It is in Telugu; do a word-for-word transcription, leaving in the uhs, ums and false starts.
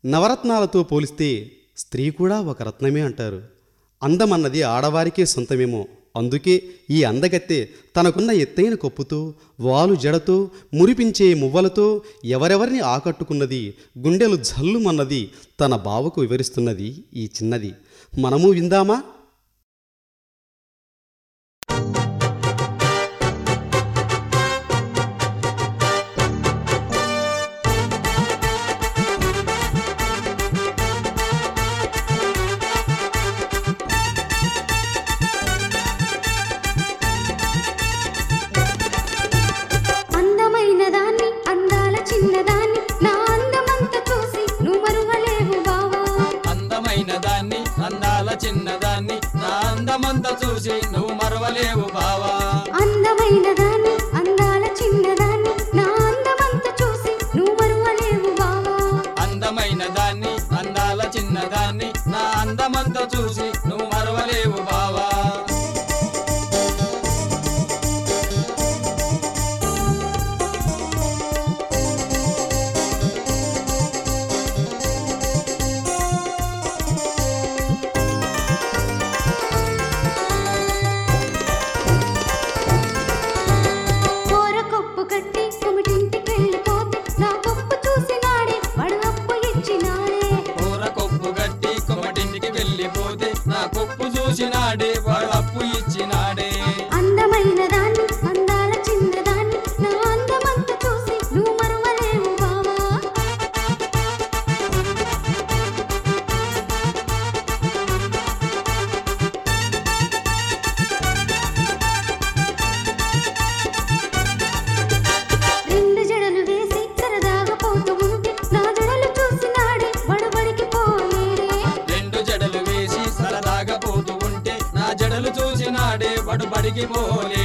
నవరత్నాలతో పోలిస్తే స్త్రీ కూడా ఒక రత్నమే అంటారు. అందమన్నది ఆడవారికే సొంతమేమో. అందుకే ఈ అందగత్తె తనకున్న ఎత్తైన కొప్పుతో, వాలు జడతో, మురిపించే మువ్వలతో ఎవరెవరిని ఆకట్టుకున్నది, గుండెలు జల్లుమన్నది తన బావకు వివరిస్తున్నది ఈ చిన్నది. మనము విందామా? చిన్నదాన్ని నా అందమంతా చూసి నువ్వు మరవలేవు బావా. అందమైన దాన్ని అందాల చిన్నదాన్ని నా అందమంతా చూసి నువ్వు మరవలేవు బావా. అందమైన దాన్ని అందాల చిన్నదాన్ని నా అందమంతా చూసి నువ్వు మరవలేవు బావా. కొప్పు చూసినాడే వాడు అప్పు ఇచ్చినాడే. అందమైన దాన్ని అందాల చిన్నదాన్ని నా అందమంతా చూసి నువ్వు మరవలేవు బావా. రెండు జడలు వేసి సరదాగా పోతూ ఉంటే నా జడలు చూసినాడే బడబడికి పోలేడే. రెండు జడలు వేసి సరదాగా పోతూ ఉంటే నా జడలు చూసినాడే బడు బడికి పోలే.